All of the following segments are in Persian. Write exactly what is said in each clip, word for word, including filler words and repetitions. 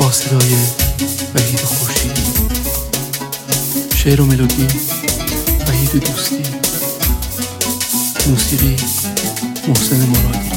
با صدای وحید خورشیدی، شعر و ملودی وحید دوستی، موسیقی محسن مرادی.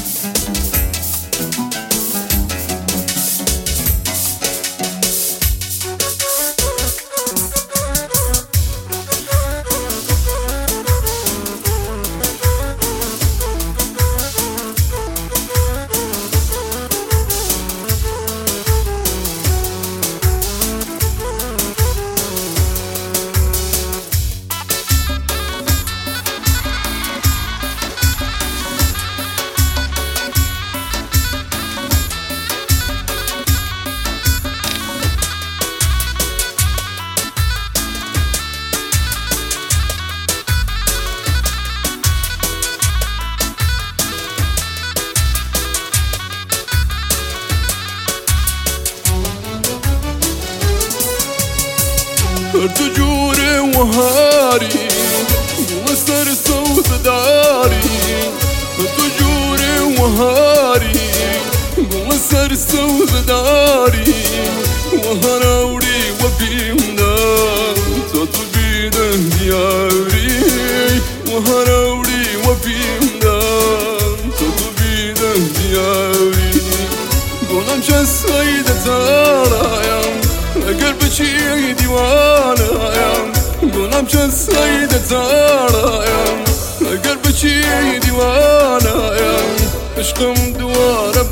هر تو جوره و هاری و سر سوز داری، هر تو جوره و هاری و سر سوز داری و هراوری و بیمدان تا تو بیدن دیاری و هراوری و بیمدان تا تو بیدن دیاری گلم چه سایده تارایم اگر بچی دیوانایم گلم چه سایده تارایم اگر بچی دیوانایم عشقم دواره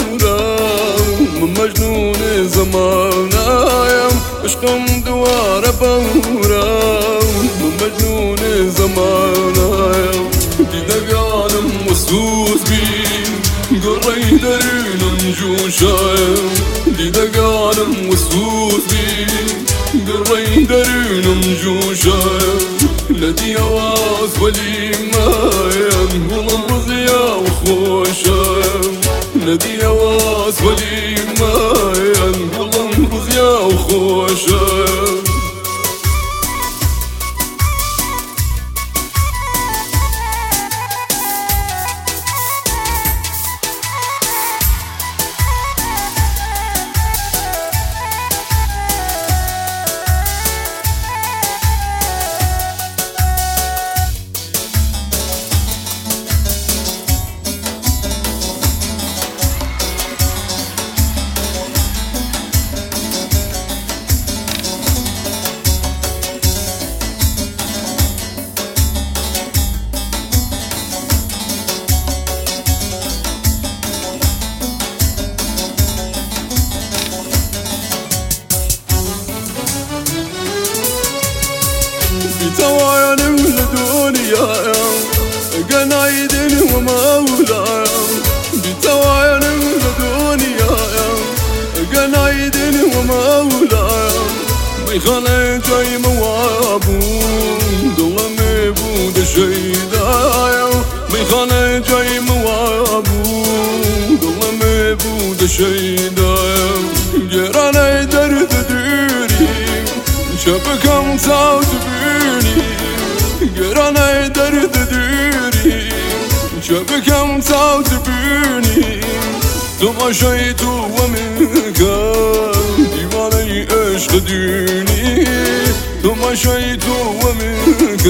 بورم من مجنون زمانایم عشقم دواره بورم من مجنون زمانایم دیدگانم مسوس بین گرهی درونم جوشایم دیدگانم مسوس بین گرهی درونم جوشایم لدی آواز ولی مایم گلم رضیا و خوشایم لدی آواز ولی مایم گلم رضیا و خوشایم بتوانم لدنيا قنايد ومولاي بتوانم لدنيا قنايد ومولاي ميخانة جاي موابو ظلمي بود شيدايا ميخانة جاي موابو ظلمي بود شيدايا جراني درد دوري شبكم صوت بيني قراني درد دوري شبكم صوت بيني تماشيت ومنك ديواني عشق ديني تماشيت ومنك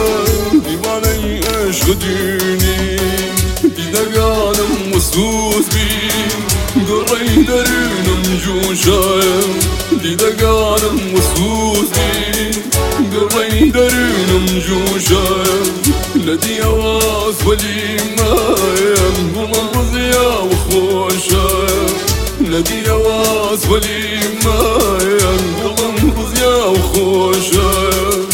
ديواني عشق ديني دیدگانم مسوس بین گرهی درونم جوشایم دیدگانم مسوس بین گرهی درونم جوشایم لدی آواز ولی مایم گلم رضیا و خوشایم لدی آواز ولی مایم گلم رضیا و خوشایم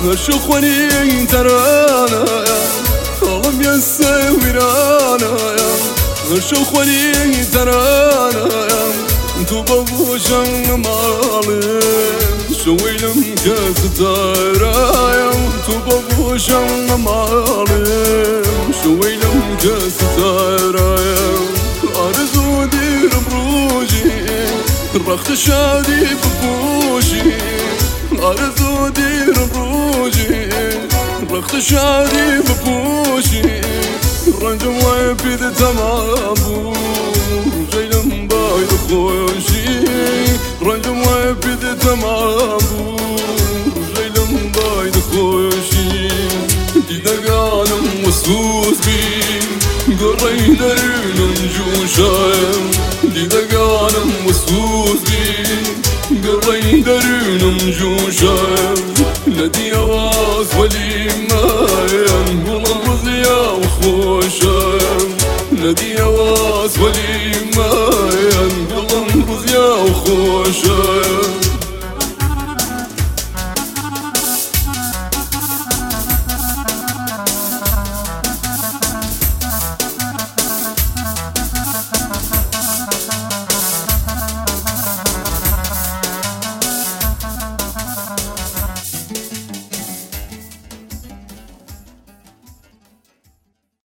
شخوني ترانا طالم يسويرانا شخوني ترانا انتو بابوشان مالم شويلم كستارايا انتو بابوشان مالم شويلم كستارايا ارزو دير بروجي رخت شادي ببوشي ارزو دير بروجي رخت شادي ببوشي رنجم ويبيد تمامو جيلم بايد خوشي رنجم ويبيد تمامو جيلم بايد خوشي ديدقانم وسوس بي قري درنم جوشايم ديدقانم وسوس بي قري درنم جوشايم ندي اواز ولي مايم قلم رزيا وخوشايم ندي اواز ولي مايم قلم رزيا وخوشايم